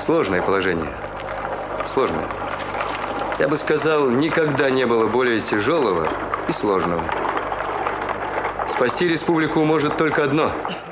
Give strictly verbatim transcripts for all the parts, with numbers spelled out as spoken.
Сложное положение. Сложное. Я бы сказал, никогда не было более тяжелого и сложного. Спасти республику может только одно.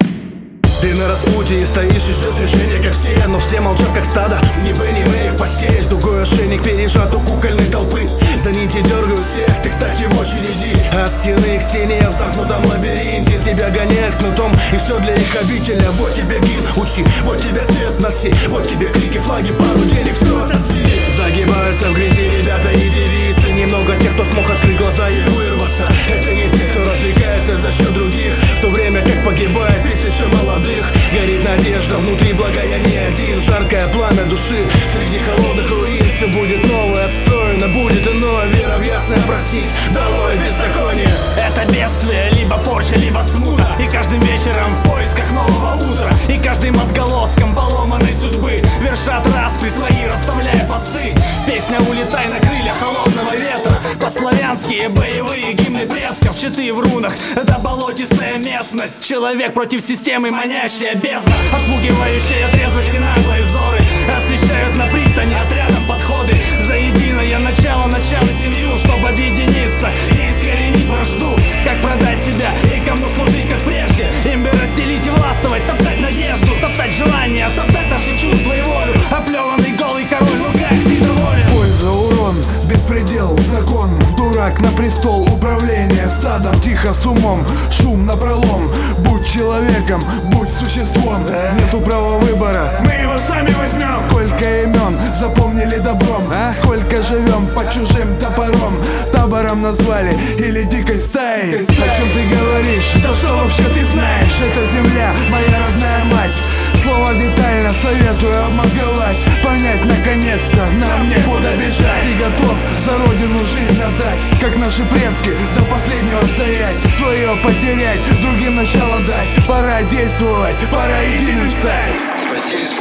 Ты на распутье и стоишь и ждешь решения, как все, но все молчат, как стадо. Не бы, не бы, в постель, тугой ошейник пережат у кукольной толпы. За нити дергают всех, ты, кстати, в очереди. От стены к стене в замкнутом лабиринте. Тебя гоняют кнутом, и все для их обителя. Вот тебе гимн, учи, вот тебе цвет носи. Вот тебе крики, флаги, пару денег, все отсоси. Загибаются в грязи ребята и девицы. Немного тех, кто смог открыть глаза и вырваться. Это не те, кто развлекается за счет других, в то время как погибает тысяча молодых. Горит надежда, внутри благо я не один. Жаркое пламя души среди холодных руин. Все будет новое, отстроено, будет иное. Вера в ясное простить, долой беззаконие. Это бедствие, либо порча, либо смута. И каждым вечером в поисках нового утра. И каждым отголоском поломанной судьбы вершат распри свои, расставляя посты. Песня «Улетай на крыльях холодного ветра». Под славянские боевые гимны предков. Щиты в рунах, да болотистая местность. Человек против системы, манящая бездна. Отпугивающая трезвость и наглые взоры освещают на пристани отрядом подходы. За единое начало, начало семью, чтобы объединиться и искоренить вражду. Как продать себя и кому служить, как прежде. Им бы разделить и властвовать, топтать надежду, топтать желание, топтать наши чувства и волю. Оплеванный голый король, ну как ты доволен? Польза, урон, беспредел, закон. Дурак на престол, управление стадом. Тихо с умом, шум напролом. Будь человеком, будь существом. Нету права выбора, мы его сами возьмем. Сколько имен запомнили добром, а? Сколько живем под чужим топором. Табором назвали или дикой стаей. О чем ты говоришь? Да что вообще ты знаешь? Это земля, моя родная мать. Слово детально советую обмозговать. Понять наконец-то, нам некуда бежать. Ты готов за родину жизнь отдать, как наши предки, до последнего стоять. Свое потерять, другим начало дать. Пора действовать, пора единым стать. Спасти республику.